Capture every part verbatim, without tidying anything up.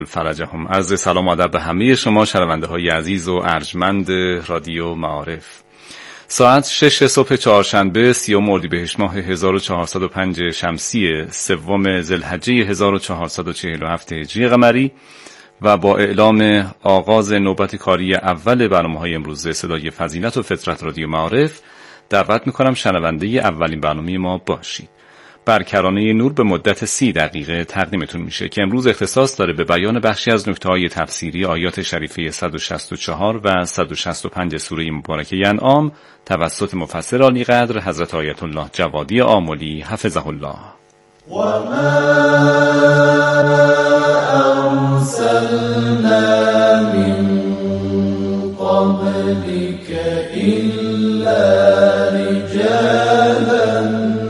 فرجهم. عرض سلام و ادب به همه شما شنونده های عزیز و ارجمند رادیو معارف. ساعت شش صبح چهارشنبه سیوم اردیبهشت ماه هزار و چهارصد و پنج شمسی، سوم ذوالحجه هزار و چهارصد و چهل و هفت هجری قمری و با اعلام آغاز نوبت کاری اول برنامه‌های امروز صدای فضیلت و فطرت رادیو معارف دعوت می‌کنم شنونده اولین برنامه ما باشید. برکرانه نور به مدت سی دقیقه تقدیمتون میشه که امروز اختصاص داره به بیان بخشی از نکته‌های تفسیری آیات شریفه صد و شصت و چهار و صد و شصت و پنج سوره مبارکه انعام توسط مفسر عالی قدر حضرت آیت الله جوادی آملی حفظه الله. و ما ارسلنا من قبلك الا رجالا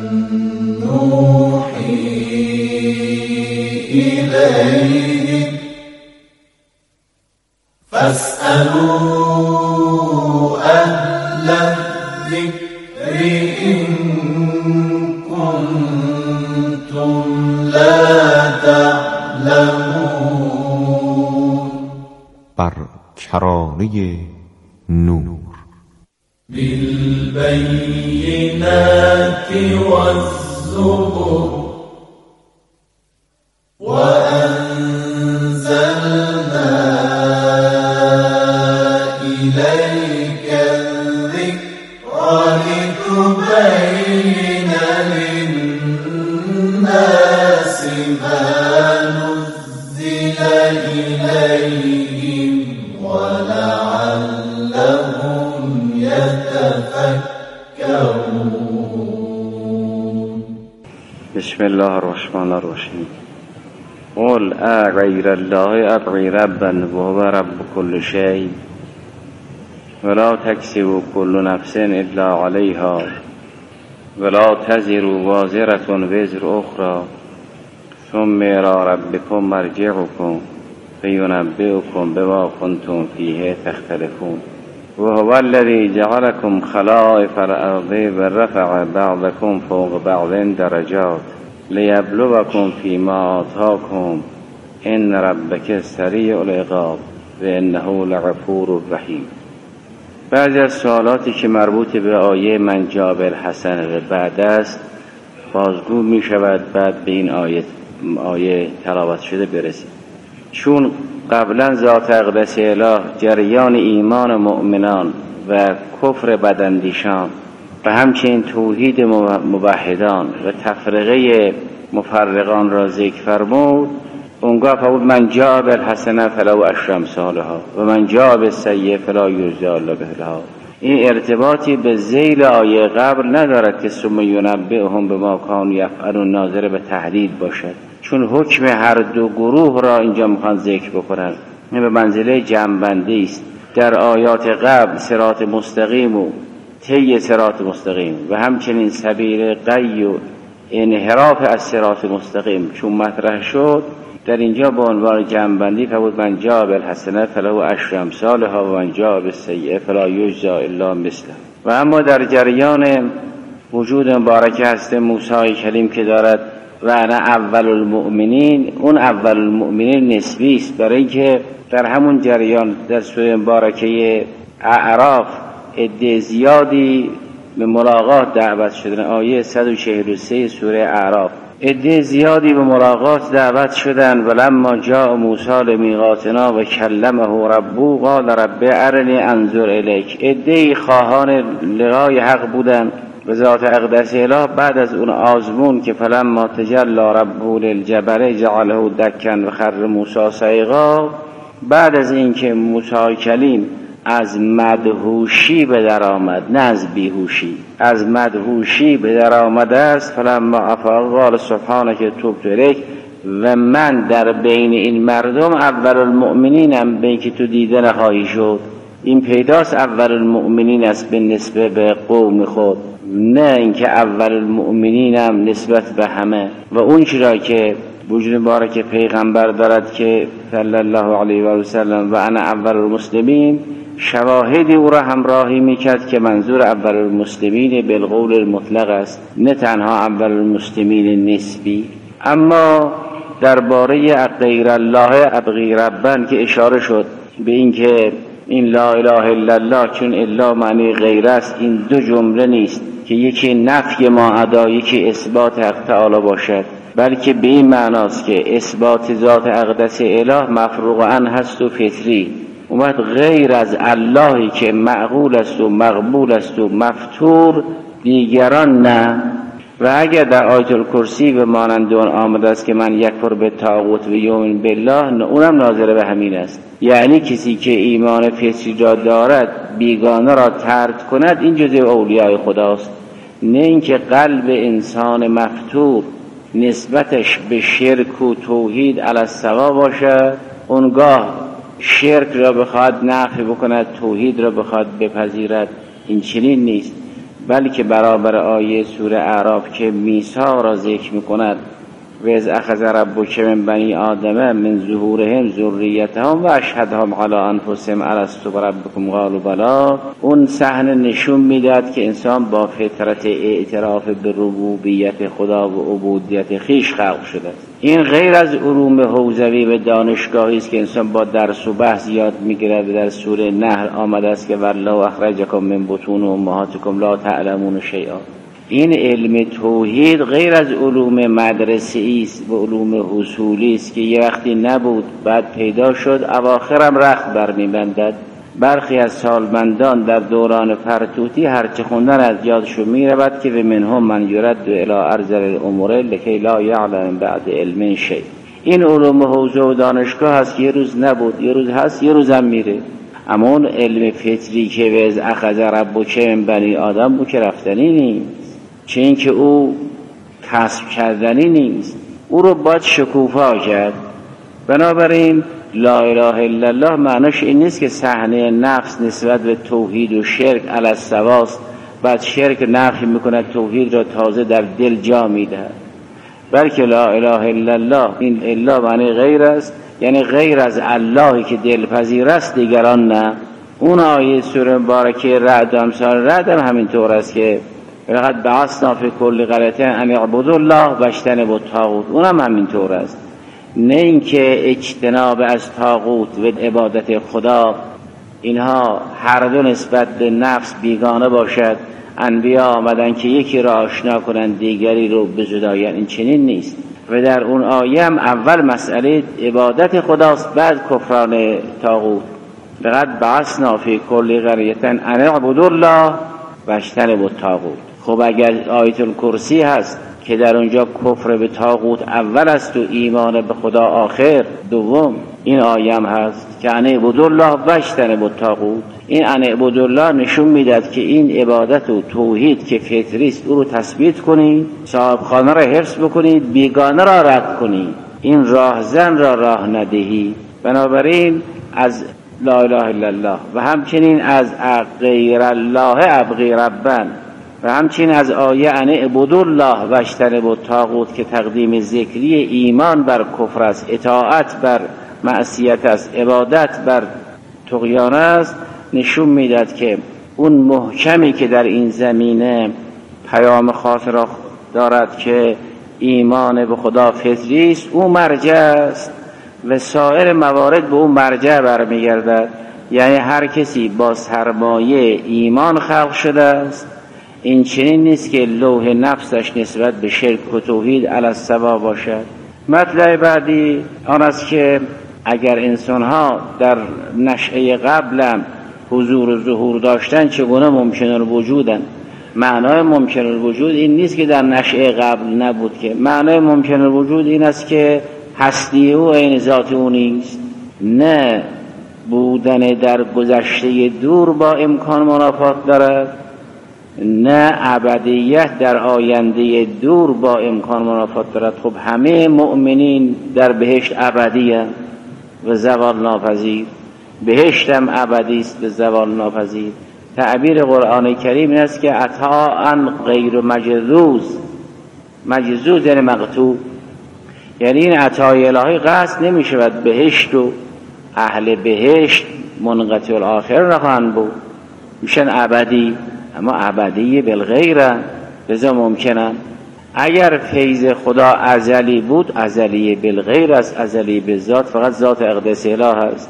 إليه فاسألوا أهل الذكر إن كنتم لا تعلمون. برکرانه نور بالبينات والزبر وأنزلنا إليك الذكر لتبين للناس ما نزل إليهم ولعلهم يتفكرون. بسم الله الرحمن الرحیم. قل اغیر الله ابغی ربا وهو رب كل شيء ولا تكسب كل نفس الا عليها ولا تزر وازرة وزر اخرى ثم الى ربكم مرجعكم فينبئكم بما كنتم فيه تختلفون وهو الذي جعلكم خلائف الارض ورفع بعضكم فوق بعض درجات لیبلوکم فیما آتاکم ان ربک سریع العقاب و انه لغفور رحیم. بعضی از سوالاتی که مربوط به آیه من جاء بالحسنة بعد است بازگو می شود بعد به این آیه آیه تلاوت شده برسید، چون قبلا ذات اقدس اله جریان ایمان مؤمنان و کفر بداندیشان و همچنین توحید موحدان و تفرقه مفرقان را ذکر فرمود. اونگاه فرمود من جاء بالحسنة فله عشر امثالها و من جاء بالسیئة فلا یجزی الا مثلها. این ارتباطی به ذیل آیه قبل ندارد که ثم ینبئهم بما کانوا یفعلون ناظر به تهدید باشد، چون حکم هر دو گروه را اینجا میخوان ذکر بکنند. این به منزله جمع‌بندی است. در آیات قبل صراط مستقیم و طی صراط مستقیم و همچنین سبیل غی و انحراف از صراط مستقیم چون مطرح شد، در اینجا با عنوان جمع‌بندی فرمود من جاء بالحسنة فله عشر امثالها و من جاء بالسیئة فلا یجزی الا مثلها. و اما در جریان وجود مبارک هست موسی کلیم که دارد و انا اول المؤمنین، اون اول المؤمنین نسبی است، برای اینکه در همون جریان در سوره مبارکه اعراف عده زیادی به ملاقات دعوت شدن. آیه صد و چهل و سه سوره اعراف عده زیادی به ملاقات دعوت شدن. ولما جاء موسی لمیقاتنا و کلمه ربه قال رب ارنی انظر الیک. عده خواهان لقای حق بودن به ذات اقدس اله. بعد از اون آزمون که فلما تجلی ربه للجبل جعله دکا و خر موسی صعقا، بعد از اینکه موسی کلیم از مدهوشی به در آمد، نه از بیهوشی، از مدهوشی به در آمده است، فلما افاق قال سبحانک تبت الیک، و من در بین این مردم اول المؤمنینم، به اینکه تو دیده نخواهی شد. این پیداست اول المؤمنین است به نسبت به قوم خود، نه اینکه اول المؤمنینم نسبت به همه. و اون چرا که وجود مبارک پیغمبر دارد که صلی الله علیه و سلم و انا اول المسلمین، شواهدی او را همراهی میکرد که منظور اول المسلمین بالقول المطلق است، نه تنها اول المسلمین نسبی. اما درباره غیر الله ابغی ربا که اشاره شد به این که این لا اله الا الله چون الا معنی غیر است، این دو جمله نیست که یکی نفی ما ادا یکی اثبات حق تعالی باشد، بلکه به این معناست که اثبات ذات اقدس اله مفروغ عن هست و فطری. اومد غیر از اللهی که معقول است و مقبول است و مفتور دیگران نه. و اگر در آیت الکرسی به مانند اون آمده است که من یکفر به طاغوت و یؤمن بالله، اونم ناظر به همین است، یعنی کسی که ایمان فطری را دارد بیگانه را ترک کند این جزء اولیای خداست، نه اینکه قلب انسان مفتور نسبتش به شرک و توحید علی السوا باشد، اونگاه شرک را بخواد نفی بکند توحید را بخواد بپذیرد. این چنین نیست، بلکه برابر آیه سوره اعراف که میثاق را ذکر میکند و اذ اخذ ربک من بنی آدم من ظهورهم ذریتهم و اشهدهم علی انفسهم الست بربکم قالوا بلی، اون صحنه نشون میداد که انسان با فطرت اعتراف به ربوبیت خدا و عبودیت خیش خلق شده است. این غیر از علوم حوزوی و دانشگاهی است که انسان با درس و بحث یاد میگیرد. در سوره نحل آمده است که والله اخرجکم من بطون امهاتکم لا تعلمون شیئا. این علم توحید غیر از علوم مدرسه‌ای است و علوم اصولی است که یه وقتی نبود بعد پیدا شد، اواخرم رخت برمی‌بندد. برخی از سالمندان در دوران فرتوتی هرچه خوندن از یادشون میرود که به منهم من یرد الی ارذل الامور لکی لا یعلم بعد علم شیء. این علوم حوزه و دانشگاه هست که یه روز نبود، یه روز هست، یه روز هم میره. اما اون علم فطری که وز اخذ ربک من بنی آدم بود که رفتنی نیست، چه این که او کسب کردنی نیست، او رو باید شکوفا کرد. بنابراین لا اله الا الله معناش این نیست که صحنه نفس نسبت به توحید و شرک علی السواست، بعد شرک نفی میکند توحید را تازه در دل جا میدهد، بلکه لا اله الا الله این الا معنی غیر است، یعنی غیر از اللهی که دلپذیر است دیگران نه. اون آیه سوره مبارکه رعد امثال رعد هم همینطور است که لقد بعثنا فی کل قریة ان اعبدوا الله واجتنبوا الطاغوت، اونم همینطور است. نه اینکه اجتناب از طاغوت و عبادت خدا اینها هر دو نسبت به نفس بیگانه باشد. انبیا آمدن که یکی را آشنا کنند دیگری رو بزدایند، این چنین نیست. و در اون آیه هم اول مسئله عبادت خداست، بعد کفران طاغوت. لقد بعثنا فی کل قریة ان اعبدوا الله واجتنبوا الطاغوت. خب اگر آیت الکرسی هست که در اونجا کفر به طاغوت اول است و ایمان به خدا آخر دوم، این آیه هم هست که ان اعبدوا الله واجتنبوا الطاغوت. این ان اعبدوا الله نشون میداد که این عبادت و توحید که فطری است او رو تثبیت کنید، صاحب خانه را حفظ بکنید، بیگانه را رد کنید، این راهزن را راه ندهید. بنابراین از لا اله الا الله و همچنین از غیر الله ابغی ربا و همچنین از آیه ان اعبدوا الله واجتنبوا الطاغوت که تقدیم ذکری ایمان بر کفر است، اطاعت بر معصیت است، عبادت بر طغیان است، نشون میداد که اون محکمی که در این زمینه پیام خاص را دارد که ایمان به خدا فطری است، او مرجع است و سایر موارد به اون مرجع برمیگردد. یعنی هر کسی با سرمایه ایمان خلق شده است. این چنین نیست که لوح نفسش نسبت به شرک و توحید علی السوا باشد. مطلب بعدی آن است که اگر انسان‌ها در نشأه قبل حضور و ظهور داشتن چگونه ممکن الوجودن؟ معنای ممکن الوجود این نیست که در نشأه قبل نبود، که معنای ممکن الوجود این است که هستی او عین ذات او نیست، نه بودن در گذشته دور با امکان منافات دارد، نه ابدیت در آینده دور با امکان منافات دارد. خب همه مؤمنین در بهشت ابدی هستند و زوال ناپذیر، بهشت هم ابدی است و زوال ناپذیر. تعبیر قرآن کریم این است که عطاء غیر مجذوز، مجذوز یعنی مقطوع، یعنی این عطای الهی قصد نمی شود بهشت و اهل بهشت منقطع الاخر نخواهند بود، میشن ابدی، اما ابدی بالغیره، لذا ممکنه اگر فیض خدا ازلی بود، ازلی بالغیر است، ازلی بالذات، فقط ذات اقدس اله است.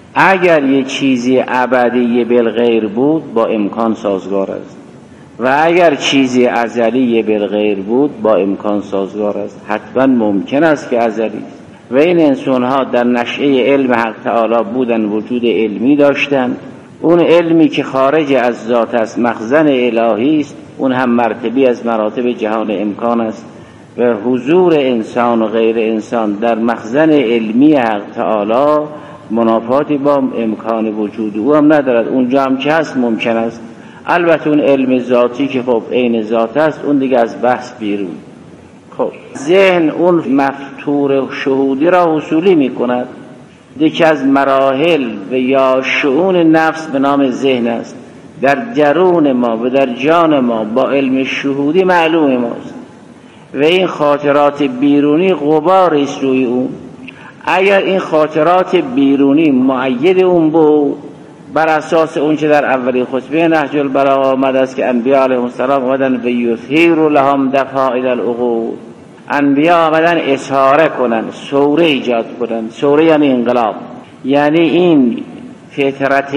اگر یه چیزی ابدی بالغیر بود، با امکان سازگار است، و اگر چیزی ازلی بالغیر بود، با امکان سازگار است. حتما ممکن است که ازلی است. و این انسان ها در نشأه علم حق تعالی بودن، وجود علمی داشتن. اون علمی که خارج از ذات است، مخزن الهی است، اون هم مرتبی از مراتب جهان امکان است. و حضور انسان و غیر انسان در مخزن علمی حق تعالی منافاتی با امکان وجود او هم ندارد. اونجا هم که هست ممکن است. البته اون علم ذاتی که خب عین ذات است، اون دیگه از بحث بیرون. خب ذهن اون مفتور شهودی را حصولی می کند. یکی از مراحل و یا شؤون نفس به نام ذهن است. در درون ما و در جان ما با علم شهودی معلوم ماست و این خاطرات بیرونی غباری است روی اون. اگر این خاطرات بیرونی مؤید اون بود، بر اساس اون که در اولی خطبه نهج البلاغه آمده است که انبیاء علیهم السلام آمدن و یثیر لهم دفائع العقول، انبیاء آمدن اظهاره کنن، ثوره ایجاد کنن. ثوره یعنی انقلاب، یعنی این فطرت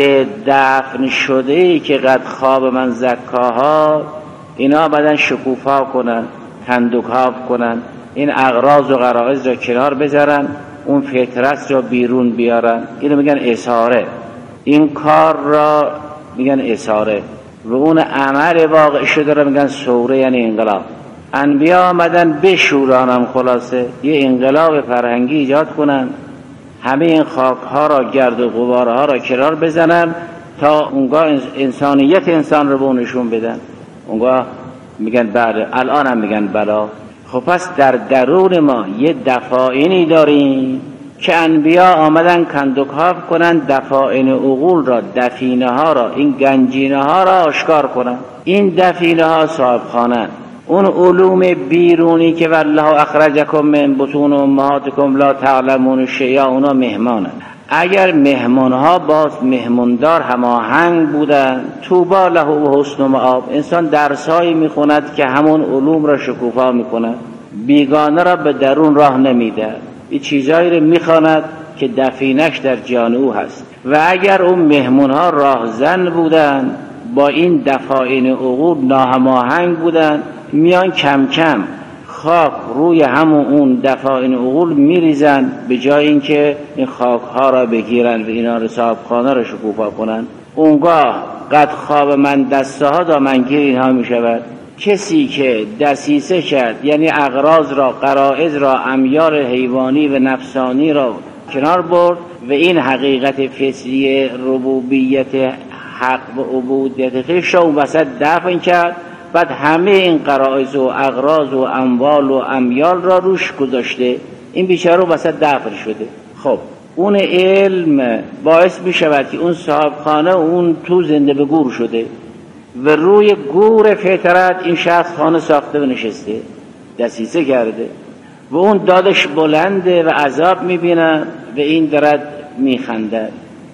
دفن شده ای که قد خواب من زکاها، اینا آمدن شکوفا کنن، کندوکاف کنن، این اغراض و غرائز را کنار بذارن، اون فطرت را بیرون بیارن. اینو میگن اظهاره. این کار را میگن اظهاره و اون عمل واقع شده را میگن ثوره، یعنی انقلاب. انبیا آمدن بشورانم، خلاصه یه انقلاب فرهنگی ایجاد کنن، همه این خاک ها را، گرد و غبار ها را کنار بزنن تا اونگاه انسانیت انسان رو به نشون بدن. اونگاه میگن بله، الان هم میگن بلا. خب پس در درون ما یه دفاعینی داریم که انبیا آمدن کندوکاف کنن، دفاعین عقول را، دفینه ها را، این گنجینه ها را آشکار کنن. این دفینه ها صاحب خانه، اون علوم بیرونی که والله اخرجکم من بطون امهاتکم لا تعلمون شیئا، اونا مهمانن. اگر مهمان ها باز مهماندار هماهنگ بودن، طوبی له و حسن مآب، انسان درسایی میخوند که همون علوم را شکوفا میکند، بیگانه را به درون راه نمیده، این چیزایی رو میخواند که دفینش در جان او هست. و اگر اون مهمون ها راهزن بودن، با این دفاعین عقول ناهماهنگ بودن، میان کم کم خاک روی همون اون دفاعین عقول میریزن، به جای اینکه این خاک ها را بگیرن و اینا رو صاحب خانه رو شکوفا کنن. اونگاه قد خواب من دسته ها دامنگیر اینها میشود. کسی که دسیسه کرد، یعنی اغراض را، غرائز را، امیال حیوانی و نفسانی را کنار برد و این حقیقت فطری ربوبیت حق و عبودیت خویش را اون وسط دفن کرد. بعد همه این غرائز و اغراض و اموال و امیال را روش گذاشته، این بیچاره وسط دفن شده. خب اون علم باعث می شود که اون صاحب خانه اون تو زنده به گور شده و روی گور فطرت این شخص خانه ساخته و نشسته، دسیسه کرده و اون دادش بلنده و عذاب می بینه و این دارد می خنده.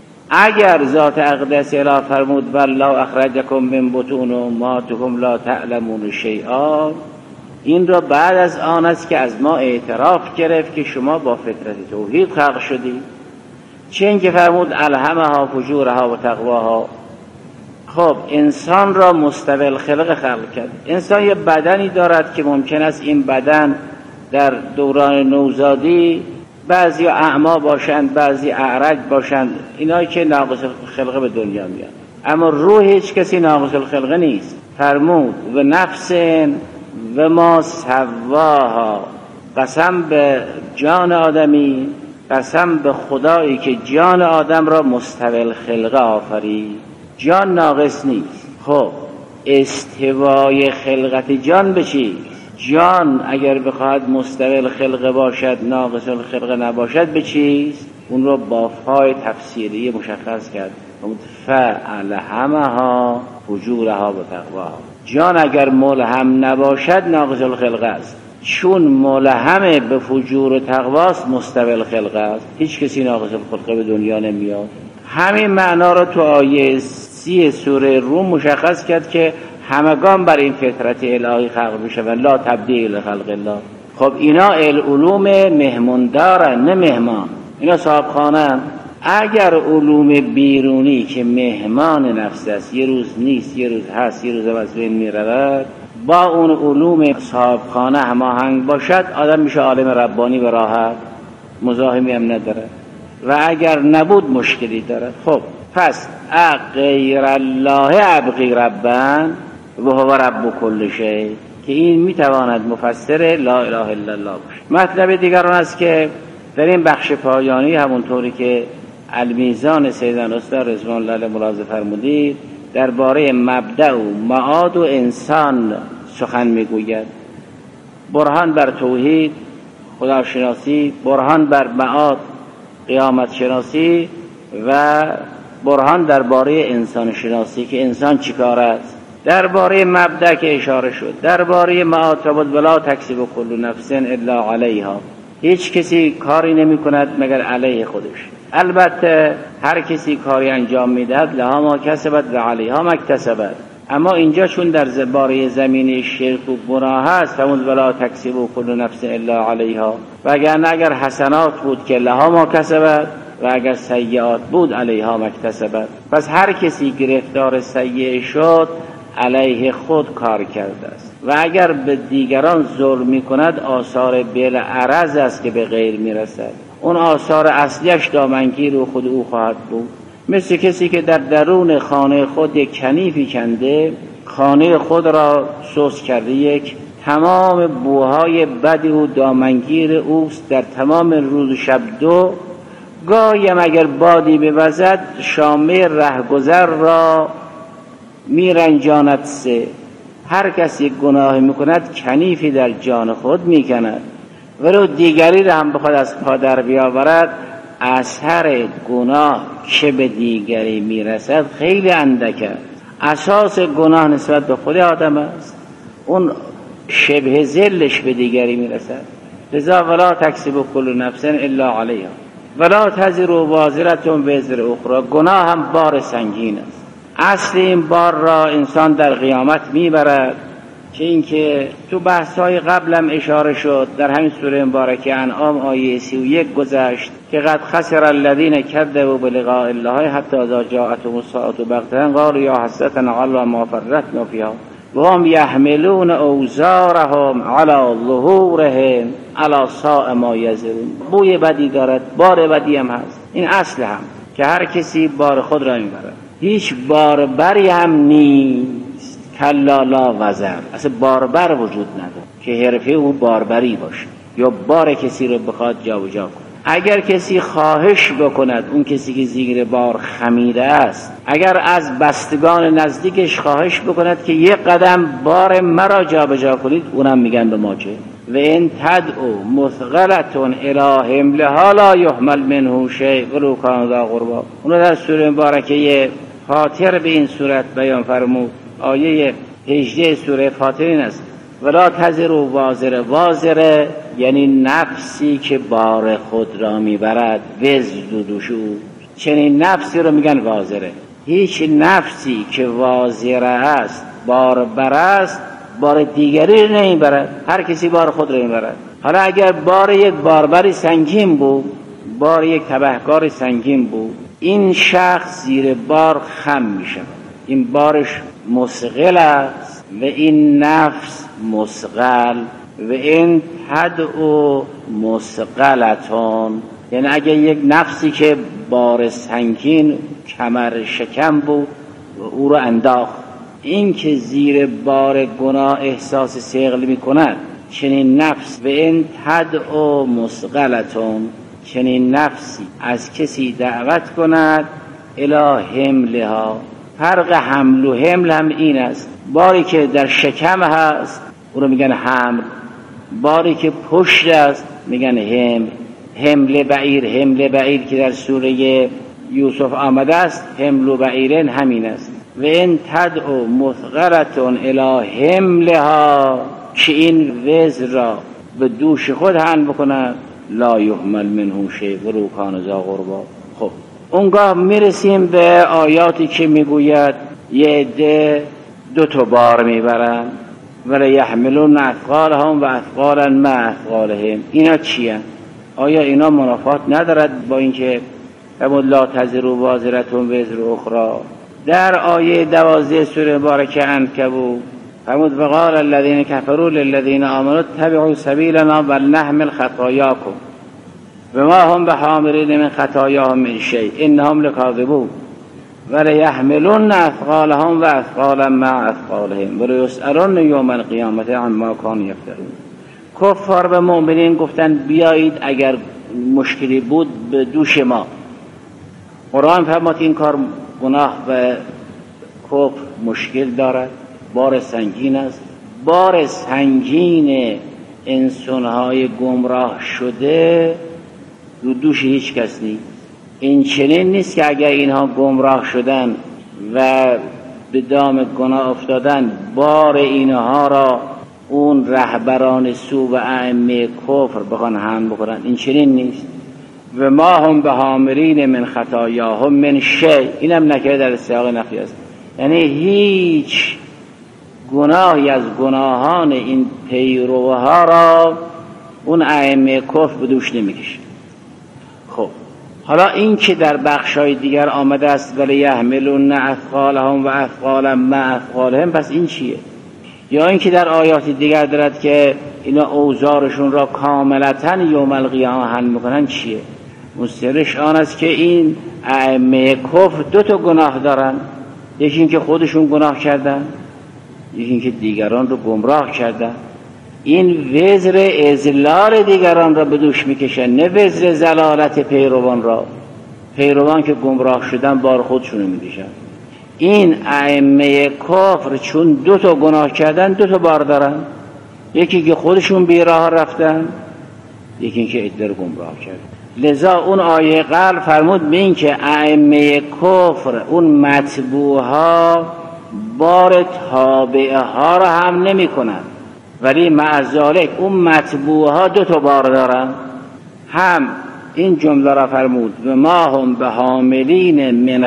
اگر ذات اقدس اله فرمود والله اخرجکم من بطون امهاتکم لا تعلمون شیئا، این را بعد از آن است که از ما اعتراف گرفت که شما با فطرت توحید خلق شدید. چه اینکه فرمود الهمها فجورها و تقواها. خب انسان را مستوی الخلق خلق کرد. انسان یه بدنی دارد که ممکن است این بدن در دوران نوزادی بعضی اعما باشند، بعضی اعرج باشند، اینایی که ناقص الخلقه به دنیا میاد. اما روح هیچ کسی ناقص الخلقه نیست. فرمود و نفس و ما سواها، قسم به جان آدمی، قسم به خدایی که جان آدم را مستوی الخلقه آفرید. جان ناقص نیست. خب استوای خلقت جان به چی؟ جان اگر بخواهد مستوی الخلقه باشد، ناقص الخلقه نباشد، به چیست؟ اون رو با فای تفسیری مشخص کرد. فالهمها فجورها و تقواها. جان اگر ملهم نباشد ناقص الخلقه است، چون ملهم به فجور و تقواست مستوی الخلقه است. هیچ کسی ناقص الخلقه به دنیا نمیاد. همین معنا رو تو آیه سی سوره روم مشخص کرد که همگان بر این فطرت الهی خلق میشه و لا تبدیل خلق الله. خب اینا علوم مهموندارن نه مهمان، اینا صاحب خانه. اگر علوم بیرونی که مهمان نفس است یه روز نیست یه روز هست یه روز از بین میرود، با اون علوم صاحب خانه هماهنگ باشد، آدم میشه عالم ربانی و راحت، مزاحمی هم نداره. و اگر نبود مشکلی داره. خب پس غیر الله ابغی ربا و هو رب کل شیء، که این میتواند مفسر لا اله الا الله باشه. مطلب دیگر آن است که در این بخش پایانی همونطوری که المیزان سیدنا استاد رضوان الله علیه ملاحظه فرمودید درباره مبدأ و معاد و انسان سخن میگوید. برهان بر توحید خداشناسی، برهان بر معاد قیامت شناسی و برهان درباره انسان شناسی که انسان چیکار است. درباره مبدأ که اشاره شد، درباره معاد فرمود ولا تکسب کل نفس الا علیها، هیچ کسی کاری نمی کند مگر علیه خودش. البته هر کسی کاری انجام میدهد لها ما کسبت و علیها ما اکتسبت، اما اینجا چون در باره زمین شرک و گناه هست فرمود ولا تکسب کل نفس الا علیها، و اگر اگر حسنات بود که لها ما کسبت و اگر سیئات بود علیها ما اکتسبت. پس هر کسی گرفتار سیئه شد علیه خود کار کرده است و اگر به دیگران ظلم می کند آثار بالعرض است که به غیر می رسد. اون آثار اصلیش دامنگیر و خود او خواهد بود. مثل کسی که در درون خانه خود یک کنیفی کنده، خانه خود را سوس کرده، یک تمام بوهای بد و دامنگیر اوست در تمام روز شب دو. گاهی اگر بادی بوزد شامه رهگذر را میرنجاند سه. هر کسی گناه میکند کنیفی در جان خود میکند، ولو دیگری را هم بخواد از پا در بیاورد اثر گناه که به دیگری میرسد خیلی اندک است. اساس گناه نسبت به خود آدم است، اون شبه ذلش به دیگری میرسد. لذا ولا تکسب کل نفس الا علیها ولا تزر وازرة وزر اخرى. گناه هم بار سنگین است. اصل این بار را انسان در قیامت میبرد که اینکه تو بحث‌های قبلم اشاره شد در همین سوره مبارکه انعام آیه سی و یک گذشت که قد خسر الذین کذبوا بلقاء الله حتی اذا جاءتهم الساعة بغتة قالوا یا حسرتنا علی ما فرطنا فیها و هم یحملون اوزارهم علی ظهورهم علی ساء ما یزرون. بوی بدی دارد، بار بدی هم هست. این اصل هم که هر کسی بار خود را میبرد، هیچ باربری هم نیست کلا لا وزر، اصلا باربر وجود نداره که حرفه او باربری باشه یا بار کسی رو بخواد جا و جا کنه. اگر کسی خواهش بکند، اون کسی که زیر بار خمیده است، اگر از بستگان نزدیکش خواهش بکند که یک قدم بار مرا جا به جا کنید، اونم میگن به ما چه. و این تدعو مثقلتون الی حملها لا یحمل منه شیء ولو کان ذا قربی. اونو در سوره مبارکه فاطر به این صورت بیان فرمود. آیه هجده سوره فاطر این است ولا تزر وازره. وازره یعنی نفسی که بار خود را میبرد، وزر دوشو، چنین نفسی رو میگن وازره. هیچ نفسی که وازره است، باربر است، بار دیگری رو نمیبرد، هر کسی بار خود رو میبرد. حالا اگر بار یک باربری سنگین بود، بار یک تبهکار سنگین بود، این شخص زیر بار خم میشه، این بارش مثقل است و این نفس مثقل. و این تدعو مثقلتون، یعنی اگه یک نفسی که بار سنگین کمر شکم بود و او رو انداخت، این که زیر بار گناه احساس ثقل میکند، چنین نفس و این تدعو مثقلتون، چنین نفسی از کسی دعوت کند الی حملها. فرق حمل و حمل هم این است، باری که در شکم هست اون رو میگن حمل، باری که پشت است میگن حمل. حمل بعیر، حمل بعیر که در سوره یوسف آمده است، حمل و بعیرن همین است. و این تدعو مثقلتون الی حملها، که این وزر را به دوش خود حمل بکنند، لا یحمل منه شیء ولو کان ذا قربی. خب اونگاه میرسیم به آیاتی که میگوید یه عده دو تا بار میبرن. ولی یحملون اثقالهم و اثقالا مع اثقالهم. اینا چیه؟ آیا اینا منافات ندارد با اینکه فرمود لا تزر وازرة وزر اخرى؟ در آیه دوازده سوره مبارکه عنکبوت فرمود وقال الذين كفروا للذين آمنوا اتبعوا سبيلنا ولنحمل خطاياكم وما هم بحاملين من خطاياهم من شيء انهم لكاذبون وليحملن اثقالهم واثقالا مع اثقالهم وليسألن يوم القيامة عما كانوا يفترون. کفار به مؤمنین گفتن بیایید اگر مشکلی بود به دوش ما. قرآن فرمود این کار گناه و کفر مشکل دارد، بار سنگین است. بار سنگین انسانهای گمراه شده رو دوش هیچ کس نیست. این چنین نیست که اگر اینها گمراه شدن و به دام گناه افتادن بار اینها را اون رهبران سو و ائمه کفر بخوان حمل بکنن. این چنین نیست. و ما هم به حاملین من خطایاهم من شیء. اینم نکره در سیاق نفی است، یعنی هیچ گناهی از گناهان این پیروها را اون ائمه کفر به دوش نمیکشه. خب حالا این که در بخشای دیگر آمده است ولی یحملون اثقالهم و اثقالا مع اثقالهم، پس این چیه؟ یا این که در آیات دیگر دارد که اینا اوزارشون را کاملتاً یوم القیامه حمل میکنن، چیه؟ مسترش آن است که این ائمه کفر دو تا گناه دارن، یکی این که خودشون گناه کردن، یکی این که دیگران رو گمراه کردن. این وزر اذلال دیگران را به دوش میکشن، نه وزر زلالت پیروان را. پیروان که گمراه شدن بار خودشون رو میکشن. این ائمه کفر چون دو تا گناه کردن دو تا بار دارن، یکی که خودشون بی راه رفتن، یکی که عده رو گمراه کردن. لذا اون آیه قبل فرمود به این که ائمه کفر اون متبوها بار تابعه ها را هم نمی کنن، ولی مع ذالک اون متبوها دو تا بار دارن. هم این جمله را فرمود و ما هم به حاملین من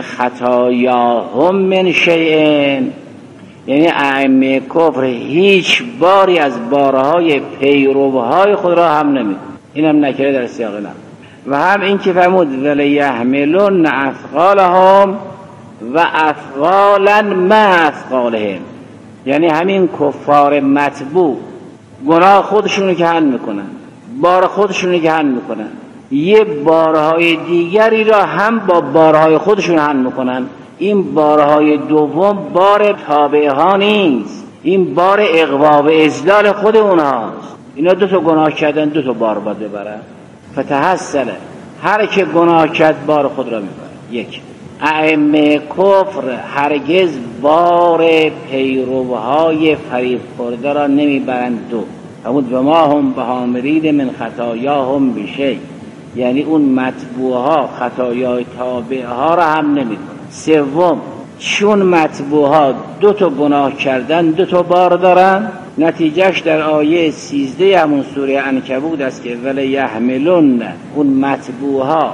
خطایاهم من شیء، یعنی ائمه کفر هیچ باری از بارهای پیروهای خود را هم نمی کنن. اینم نکره در سیاق نفی. و هم این که فرمود ولیحملن اثقالهم و اثقالا مع اثقالهم، یعنی همین کفار متبوع گناه خودشونو که حمل میکنن، بار خودشونو که حمل میکنن، یه بارهای دیگری را هم با بارهای خودشون حمل میکنن. این بارهای دوم بار تابعه ها نیست، این بار اغوا و اذلال خود اونهاست. اینا دو تا گناه کردن دو تا بار باید ببرن. فتحصل هر که گناه کرد بار خود را میبره. یک، ائمه کفر هرگز بار پیروهای فریب خورده را نمیبرند. دو، فرمود و ما هم به حاملین من خطایاهم بشیء، یعنی اون متبوها خطایای تابعه ها را هم نمیکنند. سوم، چون متبوها دو تا گناه کردن دو تا بار دارن، نتیجهش در آیه سیزده همون سوره عنکبوت است که ولی یحملون، اون متبوها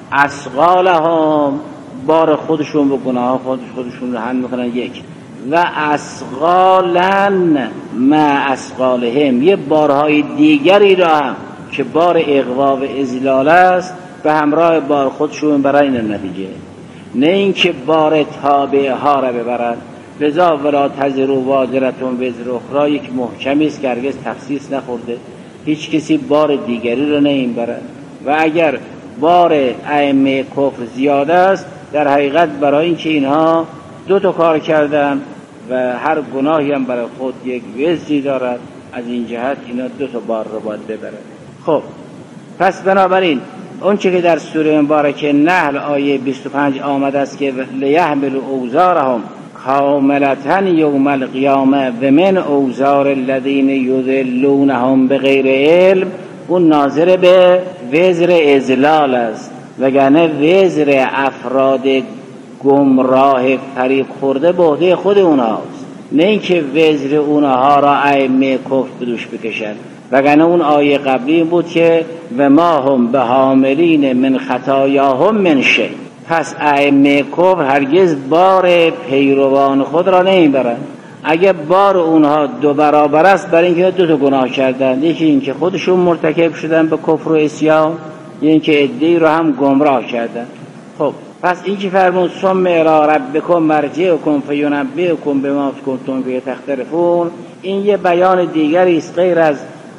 اثقالهم بار خودشون به گناه خودش خودشون رو حمل میکنن. یک، و اثقالا مع اثقالهم، یه بارهای دیگری را هم که بار اغوا و اذلال است به همراه بار خودشون برای این نتیجه، نه اینکه بار تابعه ها را ببرن. لذا ولا تزر وازرة وزر اخرى یک محکمی است که هرگز تخصیص نخورده، هیچ کسی بار دیگری را نمیبره. و اگر بار ائمه کفر زیاده است در حقیقت برای اینکه اینها دو تا کار کردن و هر گناهی هم برای خود یک وزری دارد، از این جهت اینا دو تا بار رو باید ببرن. خب پس بنابراین اون چه که در سوره مبارکه نحل آیه بیست و پنج آمده است که لیحمل اوزارهم کاملتاً یوم القیامه و من اوزار الذین یضلونهم بغیر علم، اون ناظر به وزر اذلال است، وگرنه وزر افراد گمراه فریب خورده به عهده خود اونهاست، نه اینکه وزر اونها را ائمه کفر به دوش بکشند. وگرنه اون آیه قبلی بود که و ما هم به حاملین من خطایاهم من شیء، پس ائمه کفر هرگز بار پیروان خود را نمیبرند. اگه بار اونها دو برابر است برای اینکه دو تا گناه کردن، یکی اینکه خودشون مرتکب شدن به کفر و عصیان، یکی اینکه عده‌ای رو هم گمراه کردن. خب پس این که فرمود ثم الی ربکم مرجعکم فینبئکم بما کنتم فیه تختلفون، این یه بیان دیگری است غیر از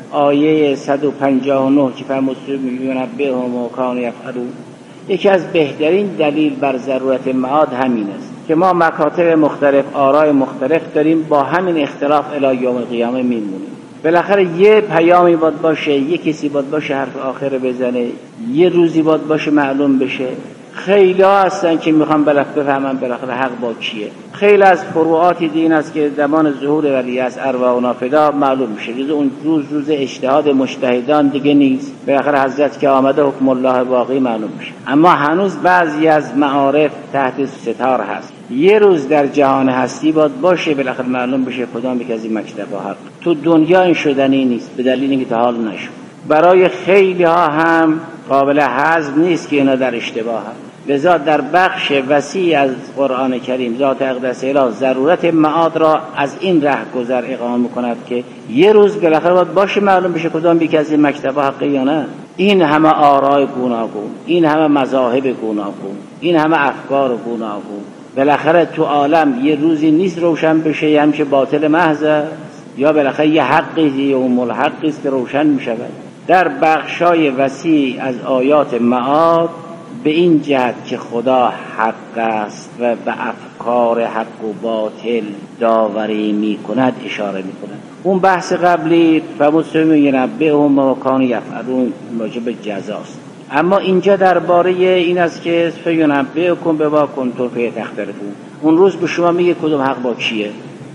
آیه صد و پنجاه و نه که فرمود ینبئهم ما کانوا یفعلون. یکی از بهترین دلیل بر ضرورت معاد همین است که ما مکاتب مختلف، آراء مختلف داریم، با همین اختلاف الی یوم القیامه میمونیم. بالاخره یه پیامی باید باشه، یه کسی باید باشه حرف آخر بزنه، یه روزی باید باشه معلوم بشه. خیلی ها هستن که میخوان بالاخره بفهمن بالاخره حق با کیه. خیلی از فروعات دین است که زمان ظهور ولی از ارواحنا فدا معلوم میشه. روز اون روز روز اجتهاد مجتهدان دیگه نیست، بالاخره حضرت که آمده حکم الله باقی معلوم میشه. اما هنوز بعضی از معارف تحت ستار هست. یه روز در جهان هستی باید باشه بالاخره معلوم بشه کدام یک از این مکتب‌ها حق. تو دنیا این شدنی نیست به دلیل اینکه تا حال نشد. برای خیلی ها هم قابل هضم نیست که اینا در اشتباه هم. لذا در بخش وسیع از قرآن کریم ذات اقدس اله ضرورت معاد را از این ره گذر اقامه میکند که یه روز بالاخره باید باشه معلوم بشه کدام یک از این مکتب‌ها حقی یا نه. این همه آراء گوناگون، این همه مذاهب گوناگون، این همه افکار گوناگون، بالاخره تو عالم یه روزی نیست روشن بشه یه همچه باطل محض است، یا بالاخره یه حقی یوم الحقی است که روشن میشود. در بخشای وسیع از آیات معاد به این جهت که خدا حق است و به افکار حق و باطل داوری می کند اشاره می کند. اون بحث قبلی فمسلم ینبئهم ما کانوا یفعلون راجع به جزاست. اما اینجا درباره این است که فینبئکم بما کنتم فیه تختلفون، اون روز به شما میگه کدوم حق با کیه.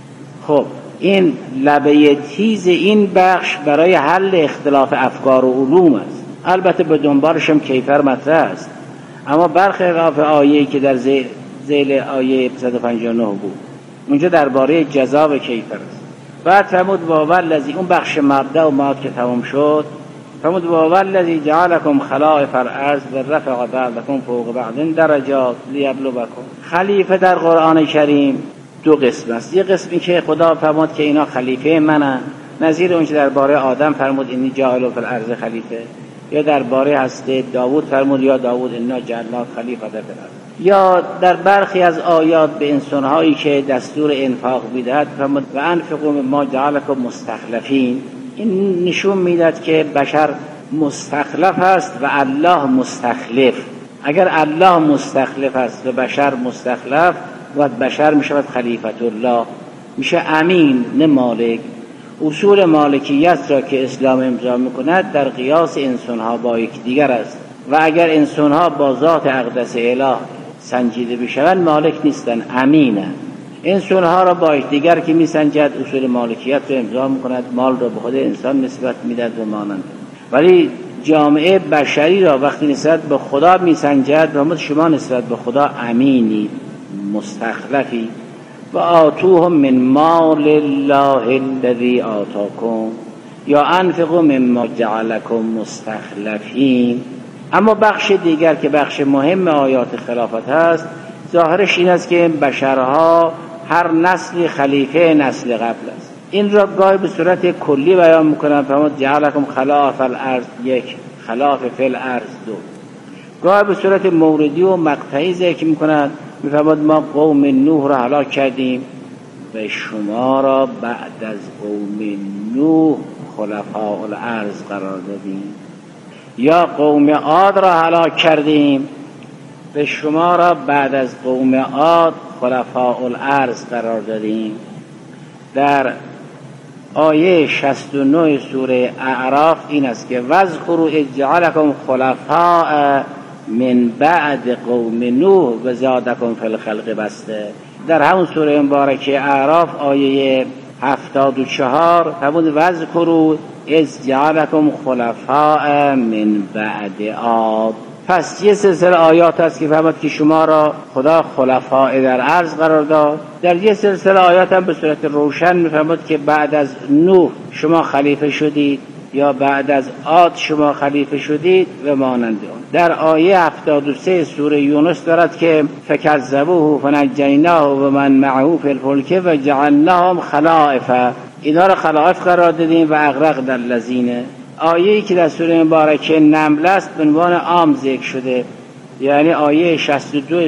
خب این لبه تیز این بخش برای حل اختلاف افکار و علوم است. البته به دنبالش هم کیفر مطرح است، اما برخلاف آیه‌ای که در زیل, زیل آیه صد و پنجاه و نه بود اونجا درباره جزا و کیفر است. بعد فرمود والذی، اون بخش مبدأ و معاد که تمام شد، فرمود والذی جعلکم خلائف الارض و رفع بعضکم فوق بعض درجات لیبلوکم. خلیفه در قرآن کریم دو قسم است. یه قسمی که خدا فرمود که اینا خلیفه منن، نظیر اونچه درباره آدم فرمود اینی جاعل فی الارض خلیفه، یا درباره حضرت داوود فرمود یا داوود انا جعلناک خلیفة فی الارض، یا در برخی از آیات به انسان‌هایی که دستور انفاق میدهد فرمود و انفقوا مما جعلکم مستخلفین. این نشون میدهد که بشر مستخلف است و الله مستخلف. اگر الله مستخلف است و بشر مستخلف و بشر میشود خلیفت الله، میشه امین نه مالک. اصول مالکیت را که اسلام امضا میکند در قیاس انسانها با یک دیگر است و اگر انسانها با ذات اقدس اله سنجیده بشوند مالک نیستن، امینه. انسانها را با یک دیگر که میسنجد اصول مالکیت را امضا میکند، مال را به خود انسان نسبت میدهد و مانند. ولی جامعه بشری را وقتی نسبت به خدا میسنجد و شما نسبت به خدا امینی مستخلفی. و آتوهم من مال الله الذی آتاکم یا انفقوا مما جعلکم مستخلفین. اما بخش دیگر که بخش مهم آیات خلافت هست، ظاهرش این است که بشرها هر نسلی خلیفه نسل قبل است. این را گاهی به صورت کلی بیان میکنن، فرمود جعلکم خلاف الارض یک، خلاف فی الارض دو. گاهی به صورت موردی و مقطعی ذکر میکنن، میفرماد ما قوم نوح را هلاک کردیم و شما را بعد از قوم نوح خلفاء الارض قرار دادیم، یا قوم عاد را هلاک کردیم و شما را بعد از قوم عاد خلفاء الارض قرار دادیم. در آیه شصت و نه سوره اعراف این است که واذکروا اذ جعلکم خلفاء من بعد قوم نوح و زادکم فی الخلق بسته. در همون سوره مبارکه اعراف آیه هفتاد و چهار فرمود واذکروا اذ جعلکم خلفاء من بعد عاد. پس یه سلسله آیات هست که فرمود که شما را خدا خلفاء در عرض قرار داد. در یه سلسله آیات هم به صورت روشن میفرمود که بعد از نوح شما خلیفه شدید یا بعد از عاد شما خلیفه شدید و مانند اون. در آیه هفتاد و سه سوره یونس دارد که فکذبوه فنجیناه و من معه فی الفلک و جعلناهم خلائف، اینا را خلائف قرار دادیم و اغرقنا الذین. آیه‌ای که در سوره مبارکه نمل است به عنوان عام ذکر شده، یعنی آیه شصت و دو